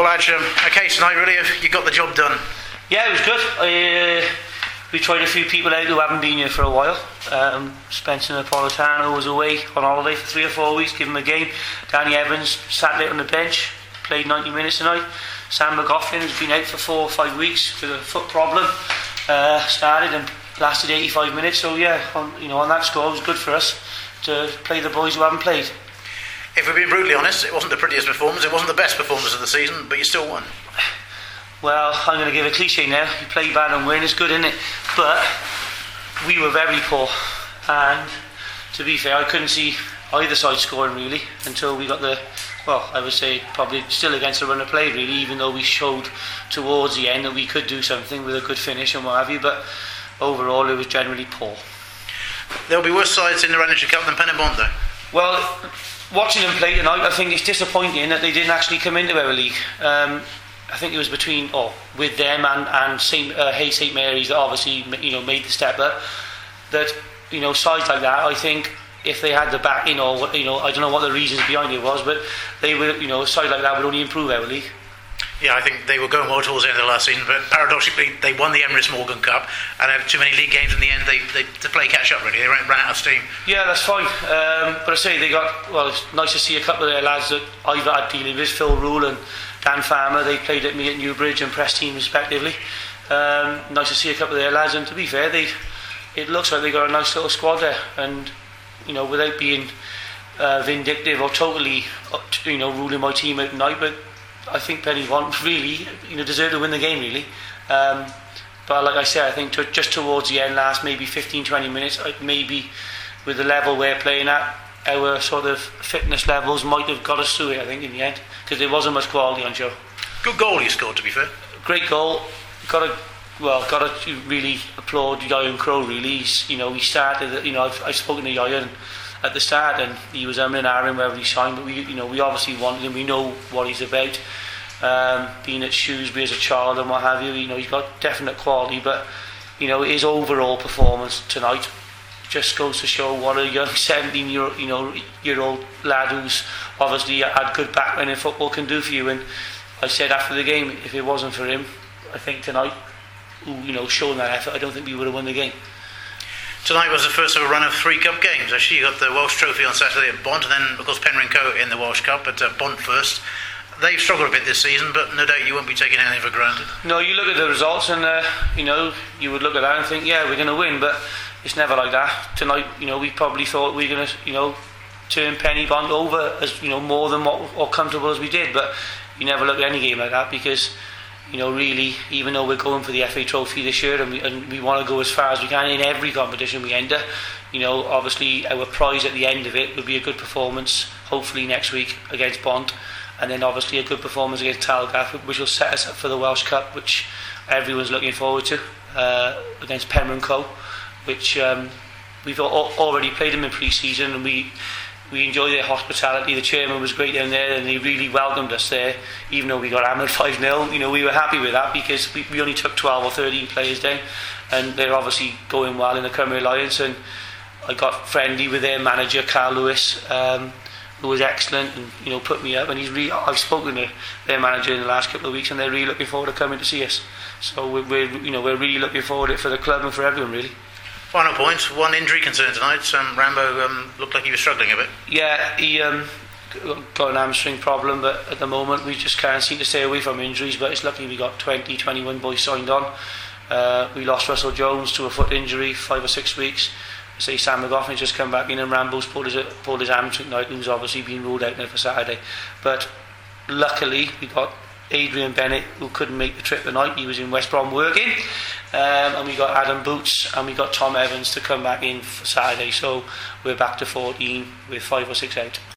Well, Adge, okay tonight, really, you got the job done. Yeah, it was good. We tried a few people out who haven't been here for a while. Spencer Napolitano was away on holiday for 3 or 4 weeks, give him a game. Danny Evans sat late on the bench, played 90 minutes tonight. Sam McGoffin has been out for 4 or 5 weeks with a foot problem. Started and lasted 85 minutes. So yeah, on that score, it was good for us to play the boys who haven't played. If we're being brutally honest, it wasn't the prettiest performance, it wasn't the best performance of the season, but you still won. Well, I'm going to give a cliche now. You play bad and win, it's good, isn't it? But we were very poor, and to be fair, I couldn't see either side scoring really until we got I would say probably still against the run of play really, even though we showed towards the end that we could do something with a good finish and what have you, but overall it was generally poor. There'll be worse sides in the Rennish Cup than Pen y Bont, though. Well, watching them play tonight, I think it's disappointing that they didn't actually come into our league. I think it was with them and Hayes St Mary's that obviously made the step up. That sides like that, I think if they had the backing I don't know what the reasons behind it was, but they would a side like that would only improve our league. Yeah, I think they were going well towards the end of the last season, but paradoxically they won the Emirates Morgan Cup and had too many league games in the end. They to play catch up really. They ran out of steam. Yeah, that's fine. But I say it's nice to see a couple of their lads that I've had dealing with, Phil Rule and Dan Farmer. They played at me at Newbridge and Press Team respectively. Nice to see a couple of their lads, and to be fair, it looks like they got a nice little squad there. And without being vindictive or totally ruling my team out tonight, but I think Pen y Bont really deserved to win the game really. But like I said, I think just towards the end, last maybe 15-20 minutes, maybe with the level we're playing at, our sort of fitness levels might have got us through it, I think, in the end, because there wasn't much quality on show. Good goal you scored, to be fair. Great goal. Got to really applaud Ieuan Crowe really. He started, I've spoken to Ieuan at the start and he was and ahhing wherever he signed, but we obviously wanted him. We know what he's about, being at Shrewsbury as a child and what have you. He's got definite quality, but his overall performance tonight just goes to show what a young 17-year-old lad who's obviously had good background in football can do for you. And I said after the game, if it wasn't for him, I think tonight, showing that effort, I don't think we would have won the game. Tonight was the first of a run of 3 cup games. Actually, you got the Welsh Trophy on Saturday at Bont, and then of course Penryn Co in the Welsh Cup at Bont first. They've struggled a bit this season, but no doubt you won't be taking anything for granted. No, you look at the results and you would look at that and think, yeah, we're going to win, but it's never like that. Tonight, we probably thought we were going to, turn Pen y Bont over as more than or comfortable as we did, but you never look at any game like that because really, even though we're going for the FA Trophy this year and we want to go as far as we can in every competition we enter, obviously our prize at the end of it will be a good performance, hopefully next week against Bont, and then obviously a good performance against Talgaff, which will set us up for the Welsh Cup, which everyone's looking forward to, against Penryn Co, which we've already played them in pre-season, and we enjoy their hospitality. The chairman was great down there and they really welcomed us there, even though we got hammered 5-0. We were happy with that because we only took 12 or 13 players down, and they're obviously going well in the Cymru Alliance. And I got friendly with their manager Carl Lewis, who was excellent and put me up, and I've spoken to their manager in the last couple of weeks and they're really looking forward to coming to see us. So we're really looking forward to it for the club and for everyone really. Final point, one injury concern tonight. Rambo looked like he was struggling a bit. Yeah, he got an hamstring problem, but at the moment we just can't seem to stay away from injuries, but it's lucky we got 21 boys signed on. We lost Russell Jones to a foot injury, 5 or 6 weeks. Say Sam McGoffin just come back in and Rambo's pulled his hamstring tonight, who's obviously been ruled out now for Saturday. But luckily we got Adrian Bennett, who couldn't make the trip tonight. He was in West Brom working, and we got Adam Boots and we got Tom Evans to come back in for Saturday, so we're back to 14 with 5 or 6 out.